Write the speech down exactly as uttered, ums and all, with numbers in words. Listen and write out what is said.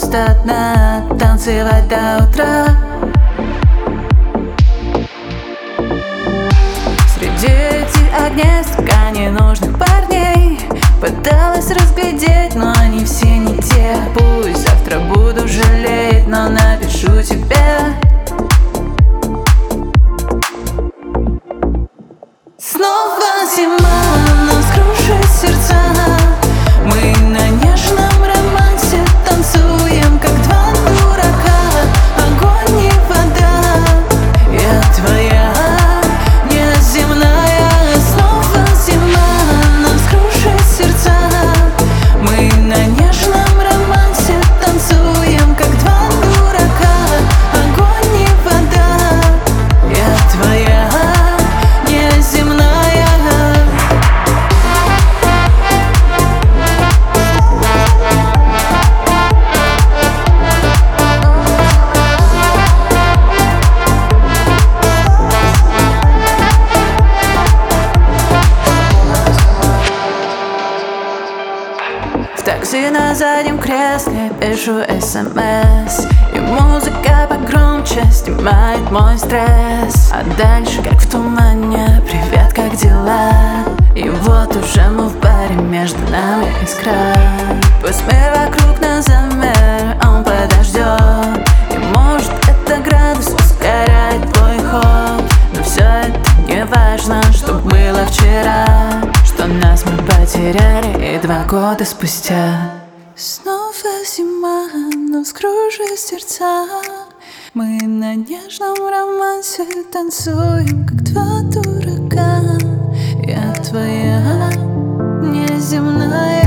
просто одна, танцевать до утра. Среди этих огней столько ненужных парней пыталась разглядеть, но они все не те. Пусть завтра буду жалеть, но напишу тебе. Снова зима, нас крушит сердца. Мы на нежном романсе танцуем, как два дурака. Огонь и вода, я твоя, неземная. Снова зима, нас крушит сердца. Мы на нежном романсе танцуем, как два дурака. Огонь и вода, я твоя, неземная. В такси на заднем кресле пишу смс, и музыка погромче снимает мой стресс. А дальше, как в тумане, привет, как дела? И вот уже мы в баре, между нами искра. Пусть мир вокруг нас замер, он подождет. И может это градус ускоряет твой ход, но все это не важно, что было вчера, что нас мы потеряли и два года спустя. Снова зима, нас кружит сердца. Мы на нежном романсе танцуем, как два дурака. Я твоя, неземная.